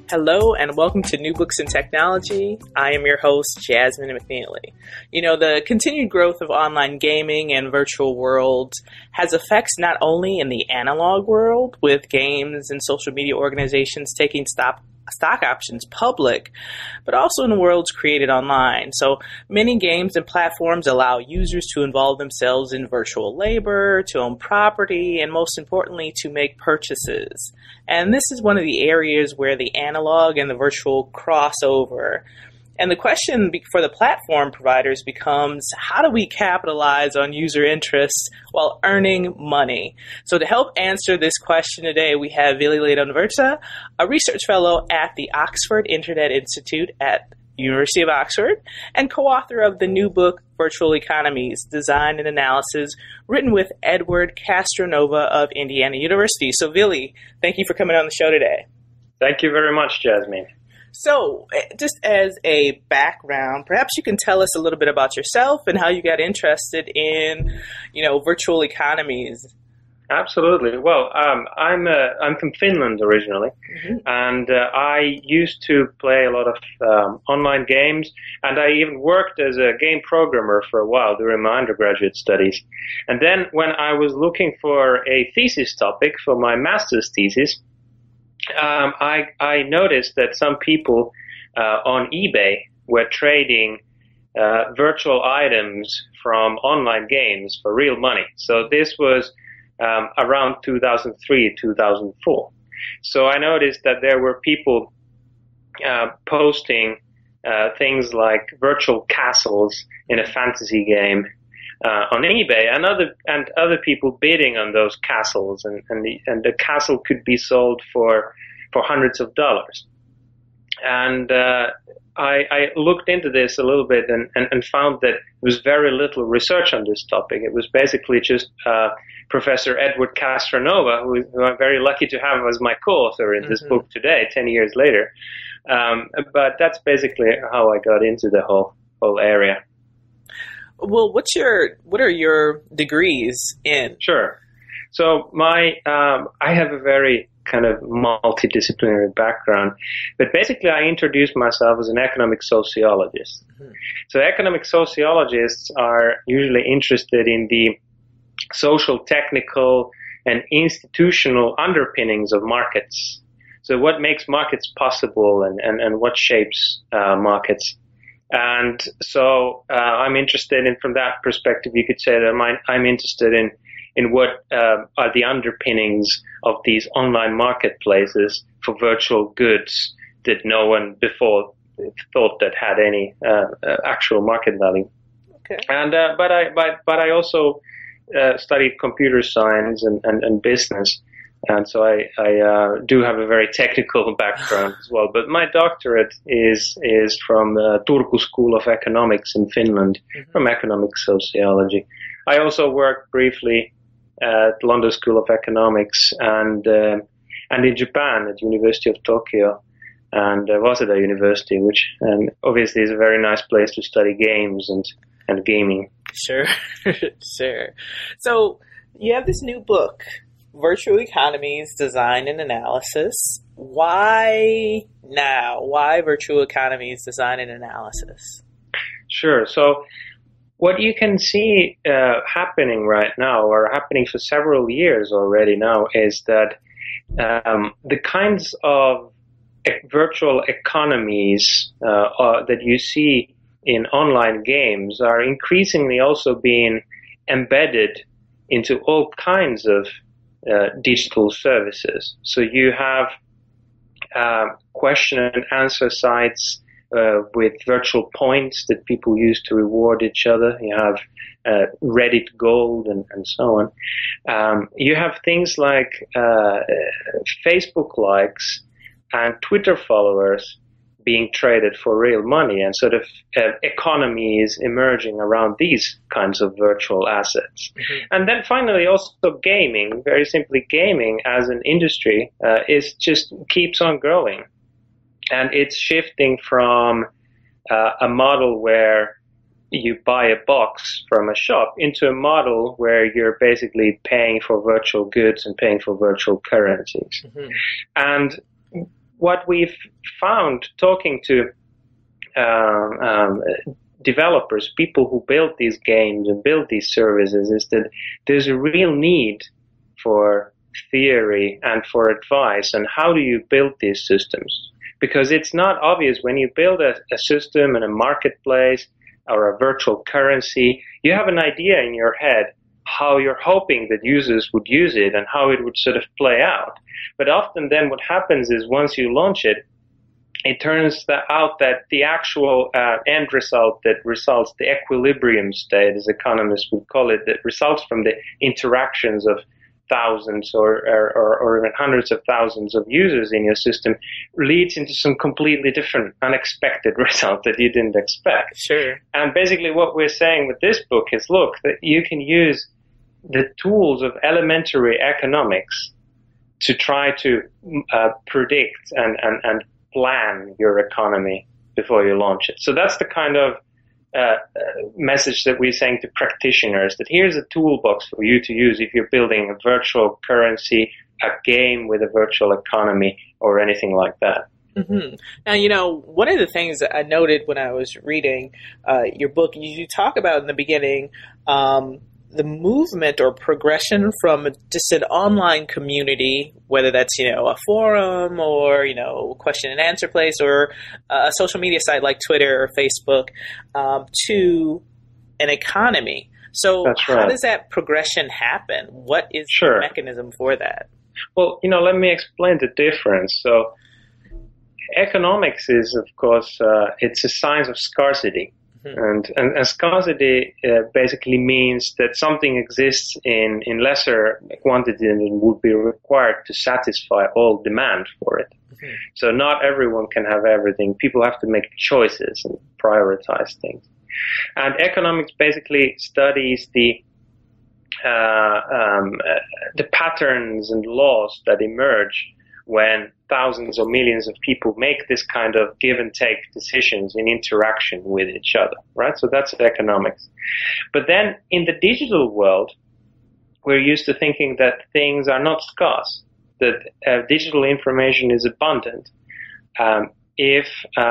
Hello and welcome to New Books in Technology. I am your host, Jasmine McNeely. You know, the continued growth of online gaming and virtual worlds has effects not only in the analog world, with games and social media organizations taking stock options public, but also in the worlds created online. So many games and platforms allow users to involve themselves in virtual labor, to own property, and most importantly, to make purchases. And this is one of the areas where the analog and the virtual cross over. And the question for the platform providers becomes, how do we capitalize on user interest while earning money? So to help answer this question today, we have Vili Leite-Onversa, a research fellow at the Oxford Internet Institute at University of Oxford, and co-author of the new book, Virtual Economies, Design and Analysis, written with Edward Castronova of Indiana University. So Vili, thank you for coming on the show today. Thank you very much, Jasmine. So, just as a background, perhaps you can tell us a little bit about yourself and how you got interested in, virtual economies. Absolutely. Well, I'm from Finland originally, and I used to play a lot of online games, and I even worked as a game programmer for a while during my undergraduate studies. And then when I was looking for a thesis topic for my master's thesis, I noticed that some people on eBay were trading virtual items from online games for real money. So this was around 2003, 2004. So I noticed that there were people posting things like virtual castles in a fantasy game on eBay, and other people bidding on those castles, and the castle could be sold for hundreds of dollars. And I looked into this a little bit and found that there was very little research on this topic. It was basically just Professor Edward Castronova, who I'm very lucky to have as my co-author in this book today, 10 years later. But that's basically how I got into the whole area. Well, what are your degrees in? Sure. So I have a very kind of multidisciplinary background, but basically I introduced myself as an economic sociologist. So economic sociologists are usually interested in the social, technical, and institutional underpinnings of markets. So what makes markets possible and what shapes markets. And so I'm interested in, from that perspective, you could say that I'm interested in what are the underpinnings of these online marketplaces for virtual goods that no one before thought that had any actual market value. Okay. And but I also studied computer science and business. And so I do have a very technical background as well. But my doctorate is from Turku School of Economics in Finland, from economic sociology. I also worked briefly at London School of Economics and in Japan at University of Tokyo and Waseda University, which obviously is a very nice place to study games and gaming. Sure, sure. So you have this new book, Virtual Economies, Design and Analysis. Why now? Why Virtual Economies, Design and Analysis? Sure. So what you can see happening right now, or happening for several years already now, is that the kinds of virtual economies that you see in online games are increasingly also being embedded into all kinds of digital services. So you have question and answer sites with virtual points that people use to reward each other. You have Reddit Gold and so on. You have things like Facebook likes and Twitter followers being traded for real money, and sort of economies emerging around these kinds of virtual assets. And then finally also gaming, very simply gaming as an industry is just keeps on growing. And it's shifting from a model where you buy a box from a shop into a model where you're basically paying for virtual goods and paying for virtual currencies. And what we've found talking to developers, people who build these games and build these services, is that there's a real need for theory and for advice on how do you build these systems. Because it's not obvious when you build a system and a marketplace or a virtual currency, you have an idea in your head how you're hoping that users would use it and how it would sort of play out. But often then what happens is once you launch it, it turns out that the actual end result that results, the equilibrium state, as economists would call it, that results from the interactions of thousands or even hundreds of thousands of users in your system, leads into some completely different, unexpected result that you didn't expect. Sure. And basically what we're saying with this book is, look, that you can use the tools of elementary economics to try to predict and plan your economy before you launch it. So that's the kind of message that we're saying to practitioners, that here's a toolbox for you to use if you're building a virtual currency, a game with a virtual economy, or anything like that. Mm-hmm. Now, one of the things that I noted when I was reading your book, you talk about in the beginning the movement or progression from just an online community, whether that's, a forum or, question and answer place or a social media site like Twitter or Facebook, to an economy. So That's right. How does that progression happen? What is the mechanism for that? Well, let me explain the difference. So economics is, of course, it's a science of scarcity. And scarcity basically means that something exists in lesser quantity than would be required to satisfy all demand for it. Mm-hmm. So not everyone can have everything. People have to make choices and prioritize things. And economics basically studies the patterns and laws that emerge when thousands or millions of people make this kind of give and take decisions in interaction with each other, right? So that's economics. But then in the digital world, we're used to thinking that things are not scarce, that digital information is abundant. If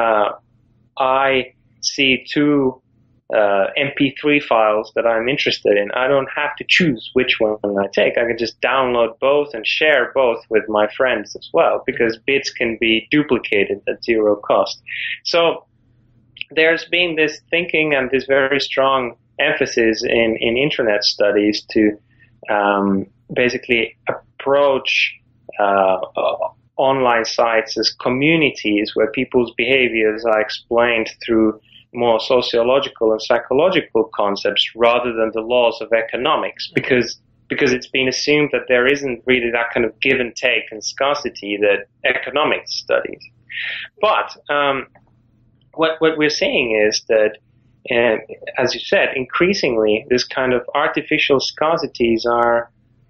I see two MP3 files that I'm interested in, I don't have to choose which one I take. I can just download both and share both with my friends as well, because bits can be duplicated at zero cost. So there's been this thinking and this very strong emphasis in internet studies to basically approach online sites as communities where people's behaviors are explained through more sociological and psychological concepts rather than the laws of economics, because it's been assumed that there isn't really that kind of give and take and scarcity that economics studies. But what we're seeing is that, as you said, increasingly this kind of artificial scarcities are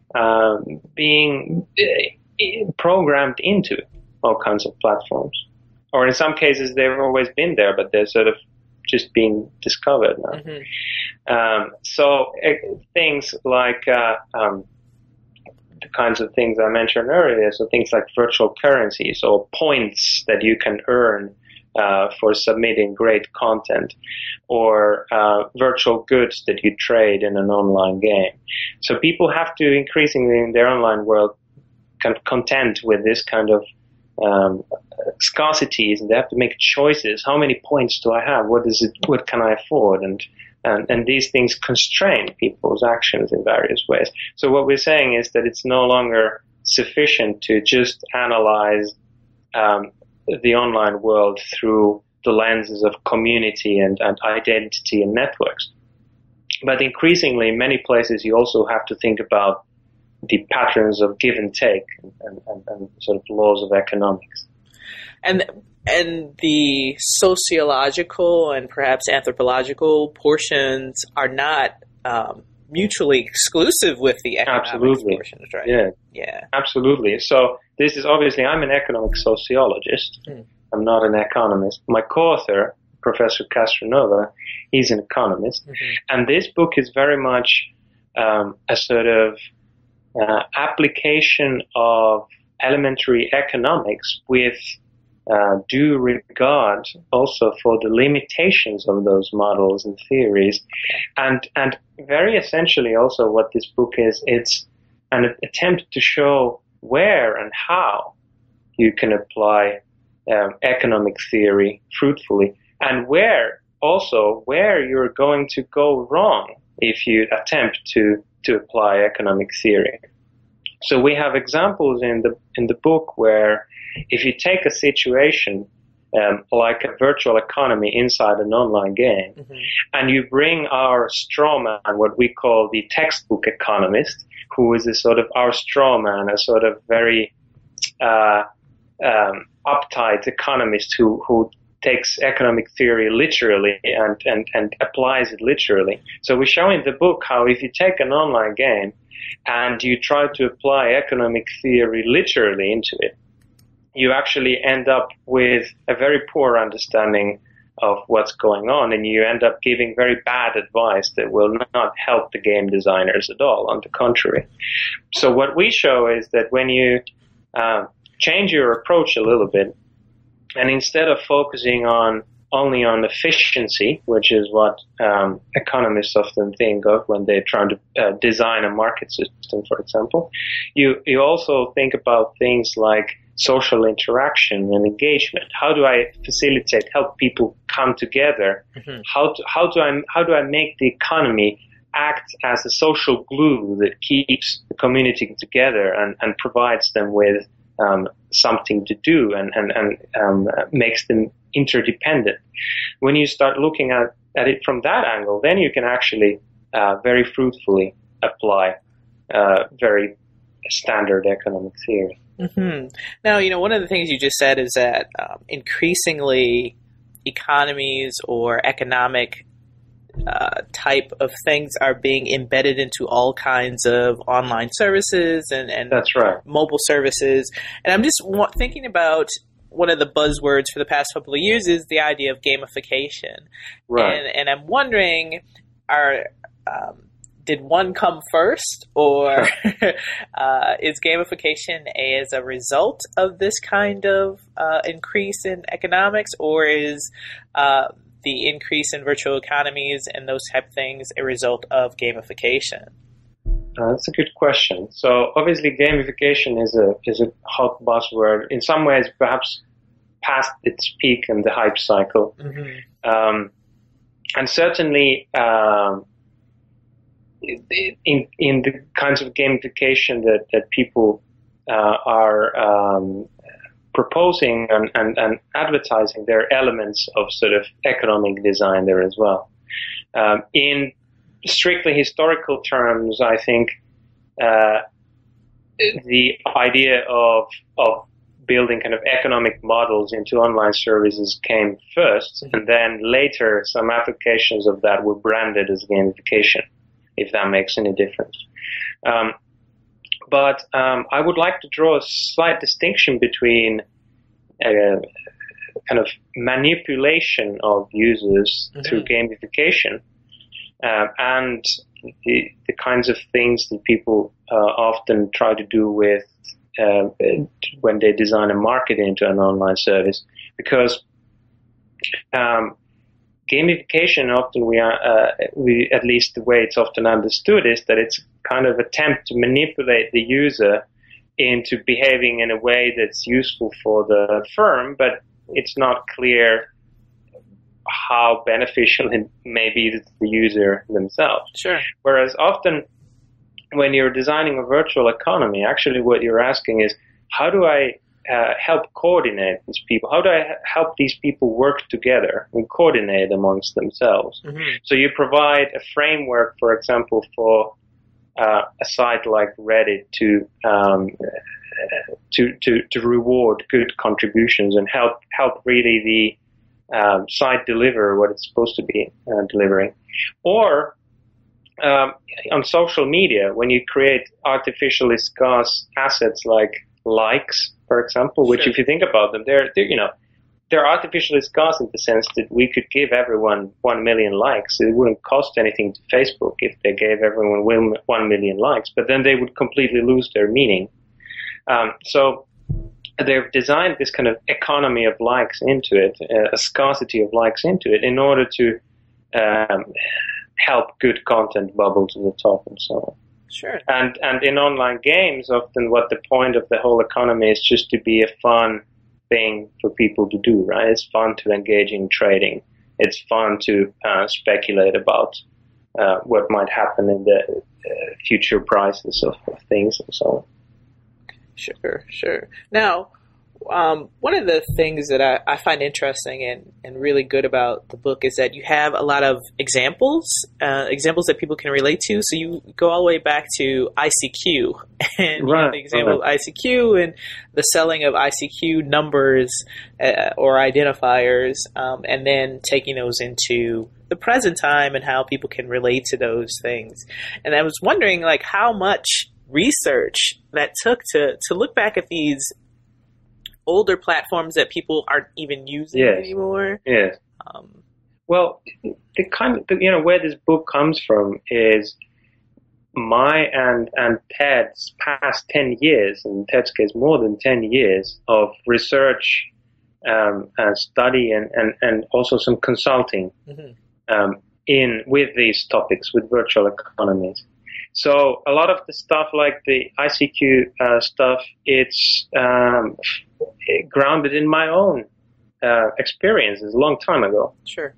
being programmed into all kinds of platforms. Or in some cases they've always been there, but they're sort of just being discovered now. Mm-hmm. So things like the kinds of things I mentioned earlier, so things like virtual currencies or points that you can earn for submitting great content, or virtual goods that you trade in an online game. So people have to increasingly in their online world kind of contend with this kind of scarcities, and they have to make choices. How many points do I have? What can I afford? And these things constrain people's actions in various ways. So what we're saying is that it's no longer sufficient to just analyze the online world through the lenses of community and identity and networks. But increasingly, in many places, you also have to think about the patterns of give and take and sort of laws of economics. And the sociological and perhaps anthropological portions are not mutually exclusive with the economics portions, right? Yeah, absolutely. So this is obviously, I'm an economic sociologist. I'm not an economist. My co-author, Professor Castronova, he's an economist. And this book is very much a sort of application of elementary economics with due regard also for the limitations of those models and theories. And very essentially also what this book is, it's an attempt to show where and how you can apply economic theory fruitfully, and where you're going to go wrong if you attempt to apply economic theory. So we have examples in the book where if you take a situation like a virtual economy inside an online game, and you bring our straw man, what we call the textbook economist, who is a sort of our straw man, a sort of very uptight economist who takes economic theory literally and applies it literally. So we show in the book how if you take an online game and you try to apply economic theory literally into it, you actually end up with a very poor understanding of what's going on, and you end up giving very bad advice that will not help the game designers at all, on the contrary. So what we show is that when you change your approach a little bit, and instead of focusing only on efficiency, which is what economists often think of when they're trying to design a market system, for example, you also think about things like social interaction and engagement. How do I help people come together? How do I make the economy act as a social glue that keeps the community together and provides them with something to do and makes them interdependent? When you start looking at it from that angle, then you can actually very fruitfully apply very standard economic theory. Now, one of the things you just said is that increasingly economies or economic type of things are being embedded into all kinds of online services and that's right, mobile services. And I'm just thinking about one of the buzzwords for the past couple of years is the idea of gamification. Right. And I'm wondering, did one come first, or is gamification as a result of this kind of increase in economics, or is the increase in virtual economies and those type of things a result of gamification? That's a good question. So obviously gamification is a hot buzzword. In some ways, perhaps past its peak in the hype cycle. And certainly in the kinds of gamification that people are proposing and advertising, there are elements of sort of economic design there as well. In strictly historical terms, I think the idea of building kind of economic models into online services came first, and then later some applications of that were branded as gamification, if that makes any difference. But I would like to draw a slight distinction between kind of manipulation of users through gamification and the kinds of things that people often try to do with when they design a market into an online service. Because gamification often we at least the way it's often understood is that it's kind of attempt to manipulate the user into behaving in a way that's useful for the firm, but it's not clear how beneficial it may be to the user themselves. Sure. Whereas often when you're designing a virtual economy, actually what you're asking is, how do I help coordinate these people? How do I help these people work together and coordinate amongst themselves? So you provide a framework, for example, for a site like Reddit to reward good contributions and help really the site deliver what it's supposed to be delivering. Or on social media, when you create artificially scarce assets like likes, for example, which if you think about them, they're artificially scarce in the sense that we could give everyone 1 million likes. It wouldn't cost anything to Facebook if they gave everyone 1 million likes, but then they would completely lose their meaning. So they've designed this kind of economy of likes into it, a scarcity of likes into it, in order to help good content bubble to the top and so on. Sure. And in online games, often what the point of the whole economy is just to be a fun thing for people to do, right? It's fun to engage in trading. It's fun to speculate about what might happen in the future prices of things and so on. Sure. Now, one of the things that I find interesting and really good about the book is that you have a lot of examples that people can relate to. So you go all the way back to ICQ, and you have the example of ICQ and the selling of ICQ numbers or identifiers, and then taking those into the present time and how people can relate to those things. And I was wondering, like, how much research that took to look back at these older platforms that people aren't even using anymore. Yes. Well, the kind of, where this book comes from is my and Ted's past 10 years, in Ted's case more than 10 years of research and study and also some consulting with these topics, with virtual economies. So a lot of the stuff like the ICQ stuff, it's grounded in my own experiences a long time ago. Sure.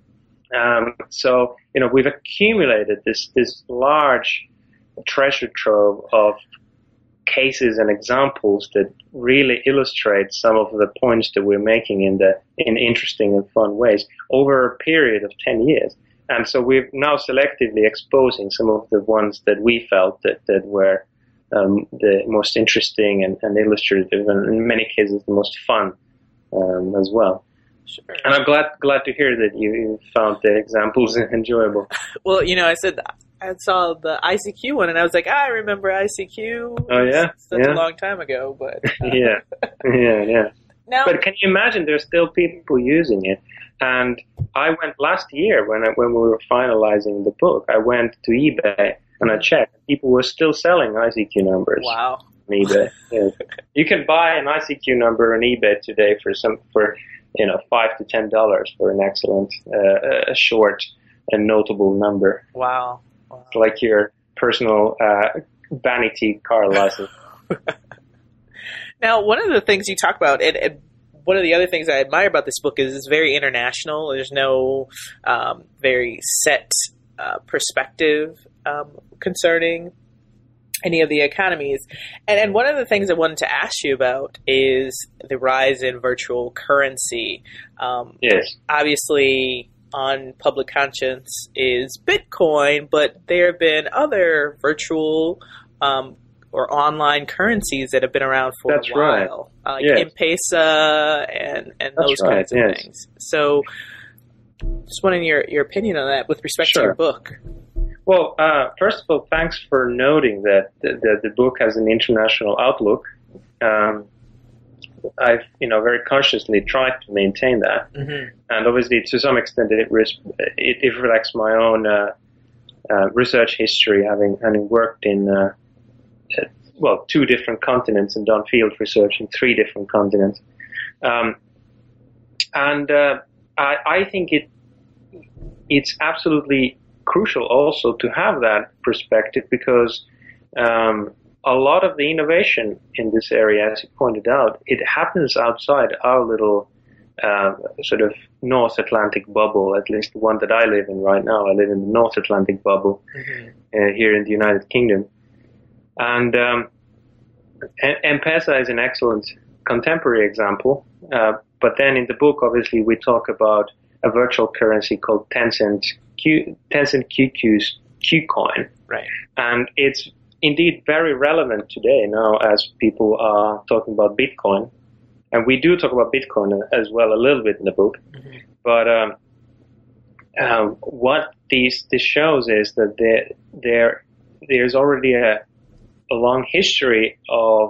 So, we've accumulated this large treasure trove of cases and examples that really illustrate some of the points that we're making in interesting and fun ways over a period of 10 years. And so we're now selectively exposing some of the ones that we felt that were the most interesting and illustrative, and in many cases the most fun as well. Sure. And I'm glad to hear that you found the examples enjoyable. Well, I said I saw the ICQ one, and I was like, I remember ICQ. Oh yeah, such a long time ago, but yeah. Now, but can you imagine? There's still people using it. And I went last year when we were finalizing the book. I went to eBay and I checked. People were still selling ICQ numbers. Wow. On eBay. Yeah. You can buy an ICQ number on eBay today for $5 to $10 for an excellent, short and notable number. Wow. It's like your personal vanity car license. Now, one of the things you talk about, and one of the other things I admire about this book is it's very international. There's no very set perspective concerning any of the economies. And one of the things I wanted to ask you about is the rise in virtual currency. Yes. Obviously, on public conscience is Bitcoin, but there have been other virtual or online currencies that have been around for a while, like M-Pesa and those kinds of things. So, just wanting your opinion on that with respect to your book. Well, first of all, thanks for noting that the book has an international outlook. I've very consciously tried to maintain that, and obviously to some extent it reflects my own research history, having worked in 2 different continents and done field research in 3 different continents. I think it's absolutely crucial also to have that perspective, because a lot of the innovation in this area, as you pointed out, it happens outside our little sort of North Atlantic bubble, at least the one that I live in right now. I live in the North Atlantic bubble here in the United Kingdom. And M-Pesa is an excellent contemporary example. But then in the book, obviously, we talk about a virtual currency called Tencent QQ's Qcoin. Right. And it's indeed very relevant today now as people are talking about Bitcoin. And we do talk about Bitcoin as well a little bit in the book. But what this shows is that there's already a long history of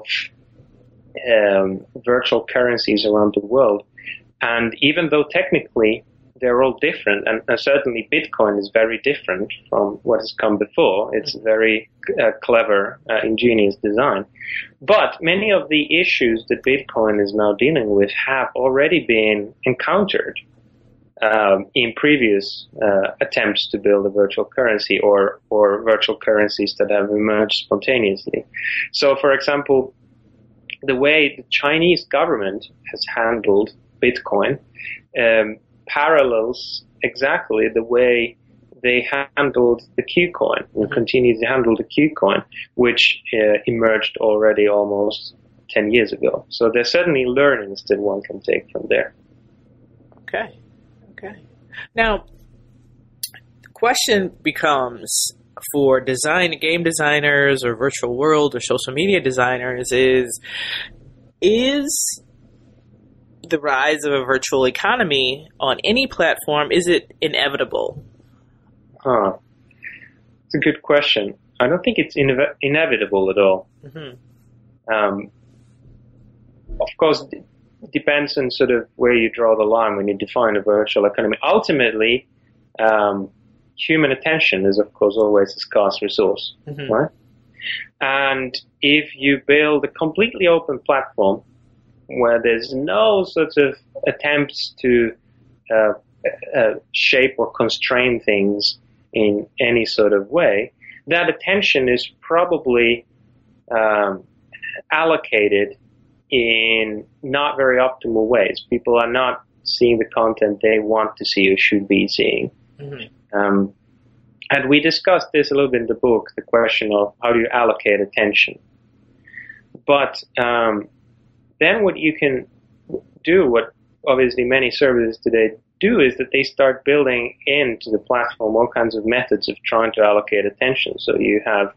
virtual currencies around the world. And even though technically they're all different, and certainly Bitcoin is very different from what has come before. It's a very clever, ingenious design. But many of the issues that Bitcoin is now dealing with have already been encountered in previous attempts to build a virtual currency or virtual currencies that have emerged spontaneously. So, for example, the way the Chinese government has handled Bitcoin parallels exactly the way they handled the Qcoin and continue to handle the Qcoin, which emerged already almost 10 years ago. So there's certainly learnings that one can take from there. Okay. Now, the question becomes for game designers or virtual world or social media designers is the rise of a virtual economy on any platform, is it inevitable? It's a good question. I don't think it's inevitable at all. Mm-hmm. Of course, it depends on sort of where you draw the line when you define a virtual economy. Ultimately, human attention is, of course, always a scarce resource, mm-hmm. right? And if you build a completely open platform where there's no sort of attempts to shape or constrain things in any sort of way, that attention is probably allocated in not very optimal ways. People are not seeing the content they want to see or should be seeing. Mm-hmm. And we discussed this a little bit in the book, the question of how do you allocate attention. But then what you can do, what obviously many services today do, is that they start building into the platform all kinds of methods of trying to allocate attention. So you have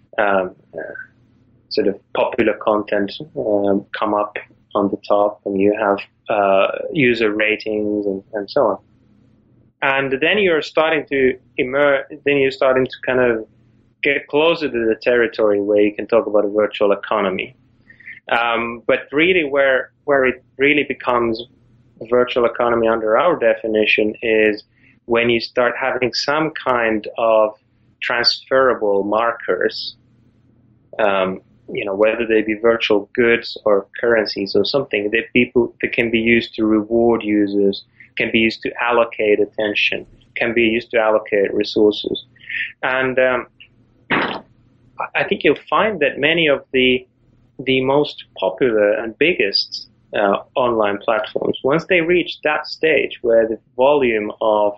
sort of popular content come up on the top, and you have user ratings and so on. And then you're starting to kind of get closer to the territory where you can talk about a virtual economy. But really where it really becomes a virtual economy under our definition is when you start having some kind of transferable markers, whether they be virtual goods or currencies or something that can be used to reward users, can be used to allocate attention, can be used to allocate resources. And I think you'll find that many of the most popular and biggest online platforms, once they reach that stage where the volume of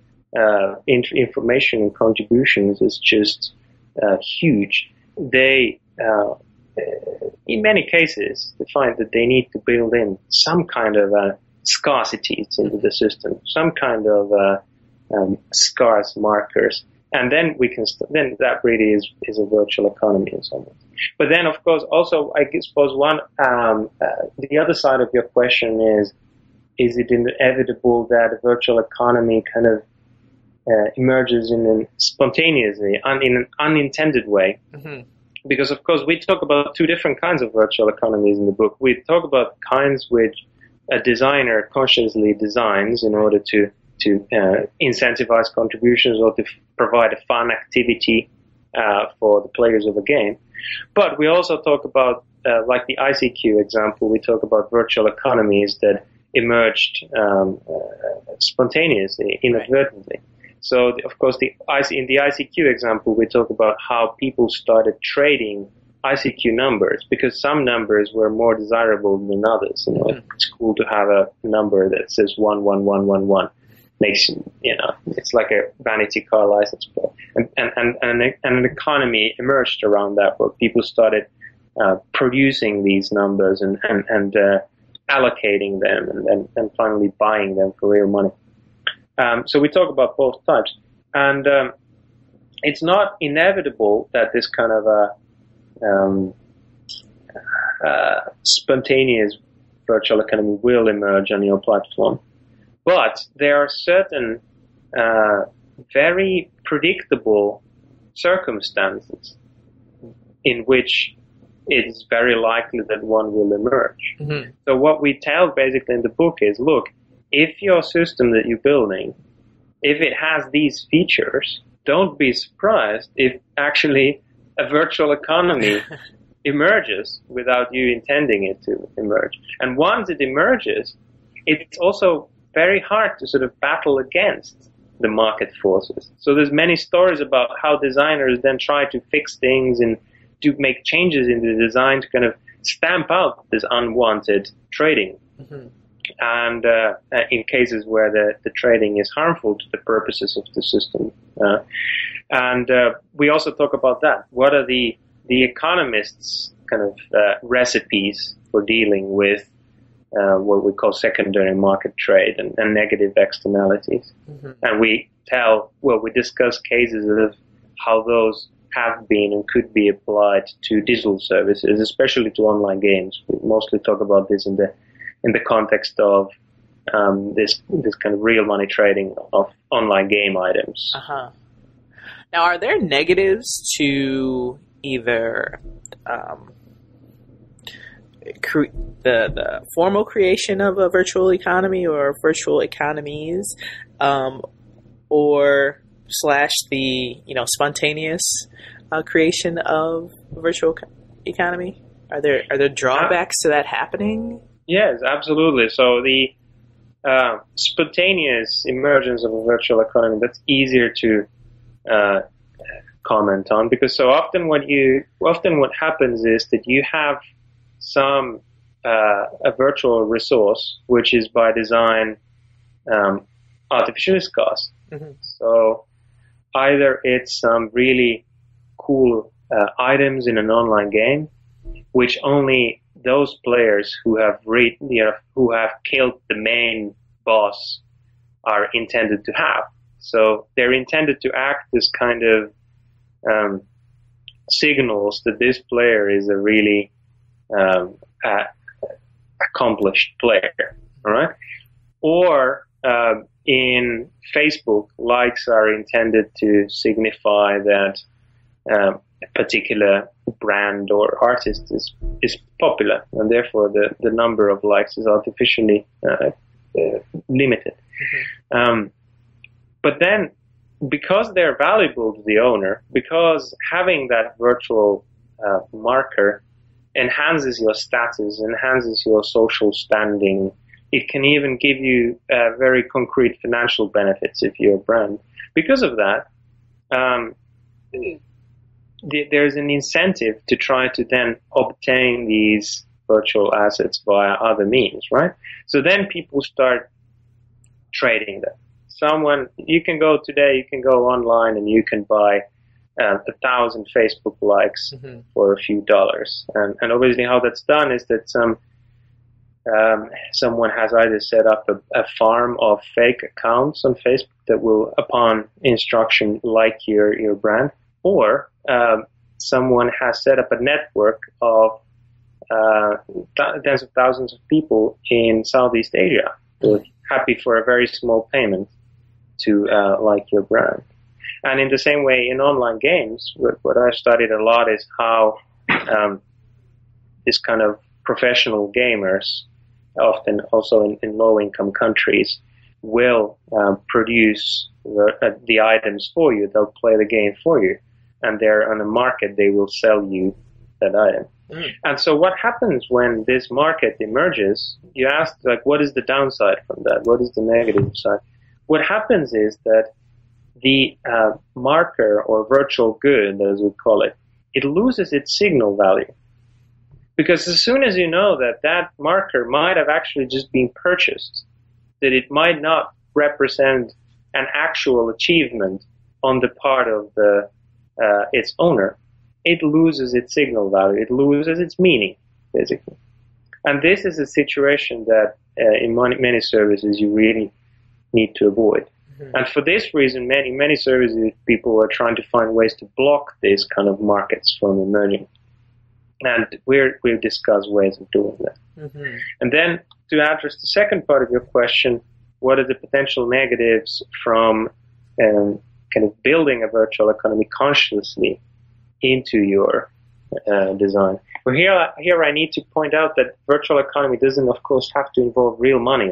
information and contributions is just huge, they, in many cases, they find that they need to build in some kind of scarcity into the system, some kind of scarce markers. And then then that really is a virtual economy in some ways. But then, of course, also, I suppose the other side of your question is it inevitable that a virtual economy kind of emerges spontaneously, in an unintended way? Mm-hmm. Because, of course, we talk about two different kinds of virtual economies in the book. We talk about kinds which a designer consciously designs in order to incentivize contributions or to provide a fun activity for the players of a game. But we also talk about, like the ICQ example, we talk about virtual economies that emerged spontaneously, inadvertently. So, of course, in the ICQ example, we talk about how people started trading ICQ numbers because some numbers were more desirable than others. It's cool to have a number that says 11111. Makes it's like a vanity car license plate, and an economy emerged around that where people started producing these numbers and allocating them and finally buying them for real money. So we talk about both types, and it's not inevitable that this kind of spontaneous virtual economy will emerge on your platform. But there are certain very predictable circumstances in which it is very likely that one will emerge. Mm-hmm. So what we tell basically in the book is, look, if your system that you're building, if it has these features, don't be surprised if actually a virtual economy emerges without you intending it to emerge. And once it emerges, it's also very hard to sort of battle against the market forces. So there's many stories about how designers then try to fix things and to make changes in the design to kind of stamp out this unwanted trading. Mm-hmm. And in cases where the trading is harmful to the purposes of the system. And we also talk about that. What are the economists' kind of recipes for dealing with what we call secondary market trade and negative externalities? Mm-hmm. And we discuss cases of how those have been and could be applied to digital services, especially to online games. We mostly talk about this in the context of this kind of real money trading of online game items. Uh-huh. Now, are there negatives to either the formal creation of a virtual economy or virtual economies, or / the spontaneous creation of a virtual economy? Are there drawbacks to that happening? Yes, absolutely. So the spontaneous emergence of a virtual economy, that's easier to comment on, because so often what happens is that you have a virtual resource which is by design artificially scarce. Mm-hmm. So either it's some really cool items in an online game which only those players who have killed the main boss are intended to have. So they're intended to act as kind of signals that this player is a really accomplished player. All right, or in Facebook, likes are intended to signify that a particular brand or artist is popular, and therefore the number of likes is artificially limited. Mm-hmm. But then, because they're valuable to the owner, because having that virtual marker enhances your status, enhances your social standing, it can even give you very concrete financial benefits if you're a brand. Because of that, there's an incentive to try to then obtain these virtual assets via other means, right? So then people start trading them. You can go online and you can buy 1,000 Facebook likes mm-hmm. for a few dollars. And obviously how that's done is that someone has either set up a farm of fake accounts on Facebook that will, upon instruction, like your brand, or someone has set up a network of tens of thousands of people in Southeast Asia who are happy for a very small payment to like your brand. And in the same way, in online games, what I've studied a lot is how this kind of professional gamers, often also in low-income countries, will produce the items for you. They'll play the game for you. And they're on a market, they will sell you that item. Mm. And so what happens when this market emerges, you ask, what is the downside from that? What is the negative side? What happens is that the marker or virtual good, as we call it, it loses its signal value. Because as soon as you know that marker might have actually just been purchased, that it might not represent an actual achievement on the part of its owner, it loses its signal value. It loses its meaning, basically. And this is a situation that in many services you really need to avoid. Mm-hmm. And for this reason, many services people are trying to find ways to block these kind of markets from emerging. And we'll discuss ways of doing that. Mm-hmm. And then to address the second part of your question, what are the potential negatives from kind of building a virtual economy consciously into your design? Well, here I need to point out that virtual economy doesn't, of course, have to involve real money at all.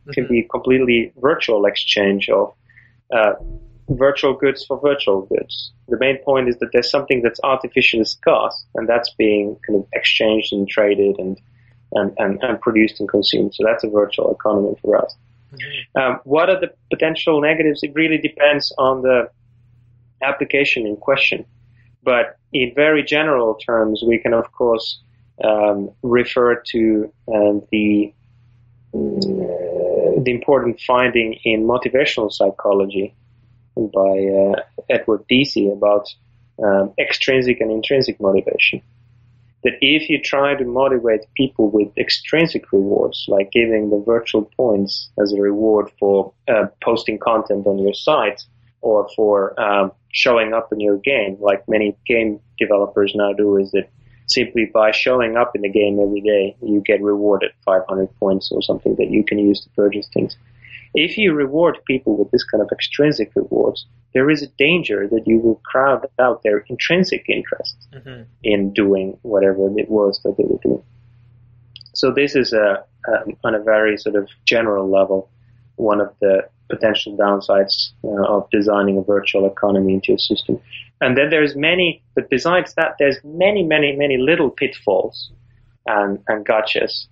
can be completely virtual exchange of virtual goods for virtual goods. The main point is that there's something that's artificially scarce, and that's being kind of exchanged and traded and produced and consumed. So that's a virtual economy for us. What are the potential negatives? It really depends on the application in question. But in very general terms, we can, of course, refer to the important finding in motivational psychology by Edward Deci about extrinsic and intrinsic motivation. That if you try to motivate people with extrinsic rewards, like giving the virtual points as a reward for posting content on your site or for showing up in your game, like many game developers now do, is that simply by showing up in the game every day, you get rewarded 500 points or something that you can use to purchase things. If you reward people with this kind of extrinsic rewards, there is a danger that you will crowd out their intrinsic interest in doing whatever it was that they were doing. So this is on a very sort of general level, one of the potential downsides of designing a virtual economy into a system. And then but besides that, there's many, many, many little pitfalls and gotchas.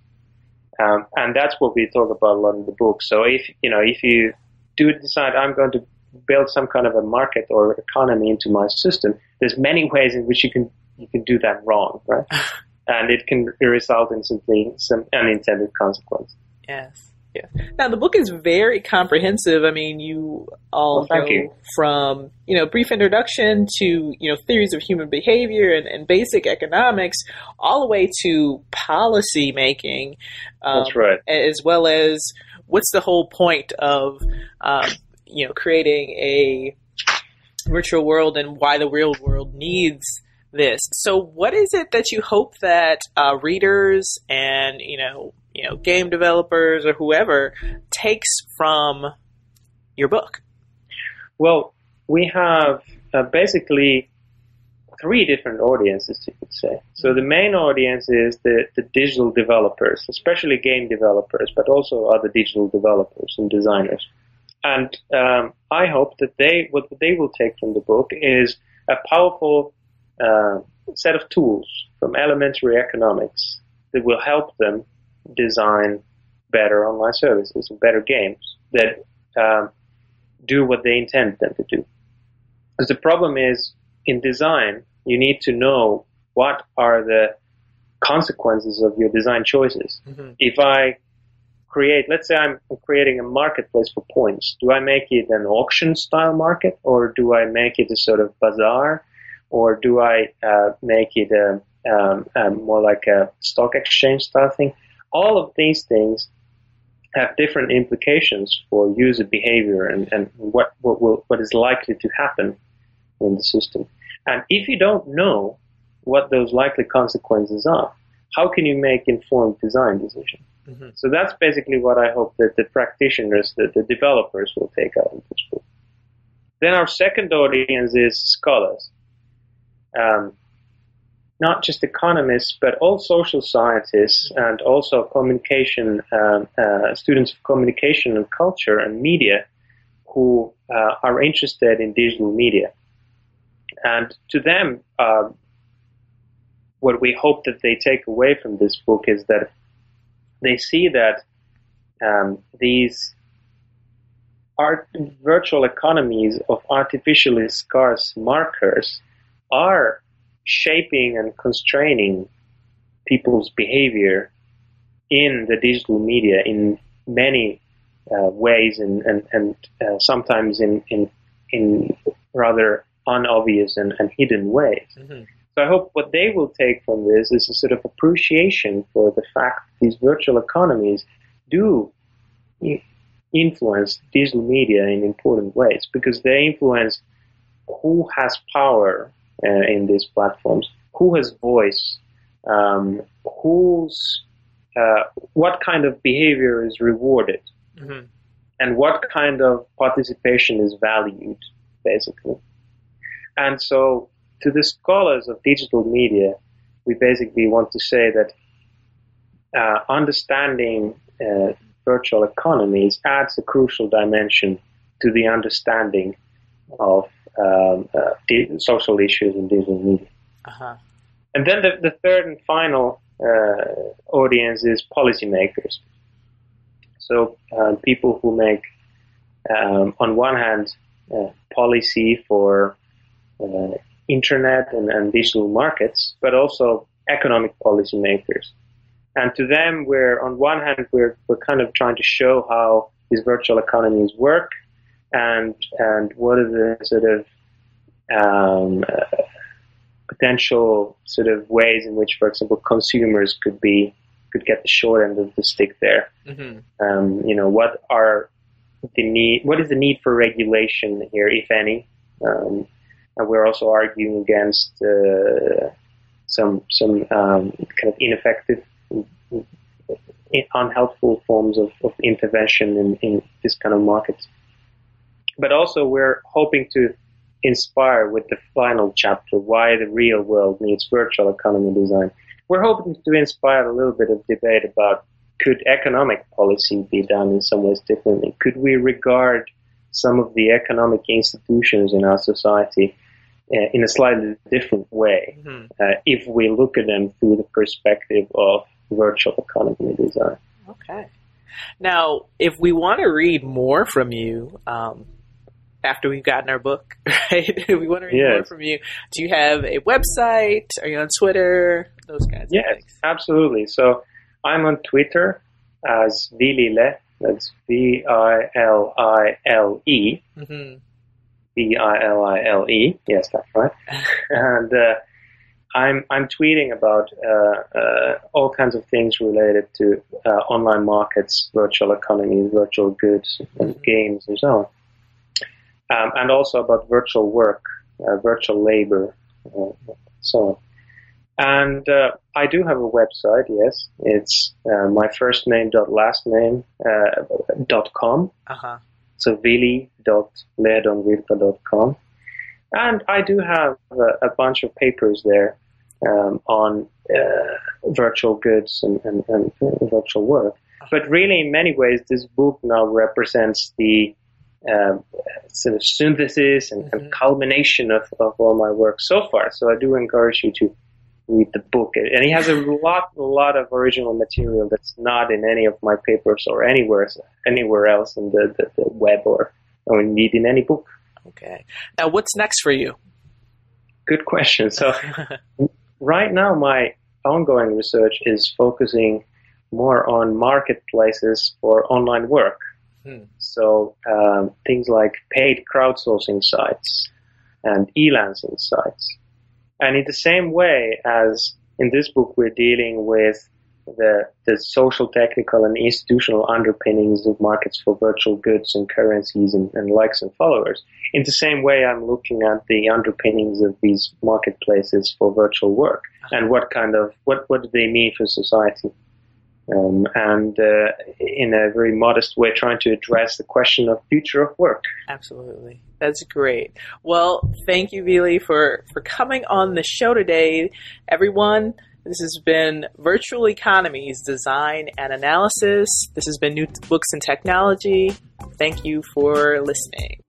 And that's what we talk about a lot in the book. So if you do decide I'm going to build some kind of a market or economy into my system, there's many ways in which you can do that wrong, right? And it can result in some unintended consequence. Yes. Yeah. Now the book is very comprehensive. I mean, you all go from brief introduction to theories of human behavior and basic economics, all the way to policy making. That's right. As well as what's the whole point of creating a virtual world and why the real world needs this. So what is it that you hope that readers and game developers or whoever takes from your book? Well, we have basically three different audiences, you could say. So the main audience is the digital developers, especially game developers, but also other digital developers and designers. And I hope that what they will take from the book is a powerful set of tools from elementary economics that will help them design better online services and better games that do what they intend them to do. Because the problem is, in design, you need to know what are the consequences of your design choices. If I let's say I'm creating a marketplace for points, do I make it an auction style market, or do I make it a sort of bazaar, or do I make it more like a stock exchange style thing? All of these things have different implications for user behavior and what is likely to happen in the system. And if you don't know what those likely consequences are, how can you make informed design decisions? So that's basically what I hope that the practitioners, the developers will take out of this book. Then our second audience is scholars. Not just economists, but all social scientists and also communication, students of communication and culture and media who are interested in digital media. And to them, what we hope that they take away from this book is that they see that these virtual economies of artificially scarce markers are shaping and constraining people's behavior in the digital media in many ways and sometimes in rather unobvious and hidden ways. So I hope what they will take from this is a sort of appreciation for the fact that these virtual economies do influence digital media in important ways, because they influence who has power in these platforms, who has voice, what kind of behavior is rewarded, and what kind of participation is valued, basically. And so to the scholars of digital media, we basically want to say that understanding virtual economies adds a crucial dimension to the understanding of social issues in digital media. Uh-huh. And then the third and final audience is policymakers. So people who make, on one hand, policy for internet and digital markets, but also economic policymakers. And to them, on one hand, we're kind of trying to show how these virtual economies work, and what are the sort of potential sort of ways in which, for example, consumers could get the short end of the stick there. Mm-hmm. What is the need for regulation here, if any? And we're also arguing against some kind of ineffective, unhelpful forms of intervention in this kind of markets. But also we're hoping to inspire with the final chapter why the real world needs virtual economy design. We're hoping to inspire a little bit of debate about, could economic policy be done in some ways differently? Could we regard some of the economic institutions in our society in a slightly different way, if we look at them through the perspective of virtual economy design? Okay. Now, if we want to read more from you, after we've gotten our book, right? If we want to read more from you, do you have a website? Are you on Twitter? Those kinds of things. Yes, absolutely. So I'm on Twitter as Vilile. That's Vilile. Mm-hmm. Vilile. Yes, that's right. And I'm tweeting about all kinds of things related to online markets, virtual economies, virtual goods, and games, and so on. And also about virtual work, virtual labor, so on. And I do have a website, yes. It's my first name dot last name .com. Uh-huh. So vili.ledonvirta.com. And I do have a bunch of papers there on virtual goods and virtual work. But really, in many ways, this book now represents the sort of synthesis and culmination of all my work so far. So I do encourage you to read the book. And it has a lot of original material that's not in any of my papers or anywhere else in the web or indeed in any book. Okay. Now, what's next for you? Good question. So right now, my ongoing research is focusing more on marketplaces for online work. So things like paid crowdsourcing sites and e-lancing sites. And in the same way as in this book we're dealing with the social, technical, and institutional underpinnings of markets for virtual goods and currencies and likes and followers, in the same way I'm looking at the underpinnings of these marketplaces for virtual work and what do they mean for society. And in a very modest way, trying to address the question of future of work. Absolutely. That's great. Well, thank you, Vili, for coming on the show today. Everyone, this has been Virtual Economies, Design and Analysis. This has been New Books in Technology. Thank you for listening.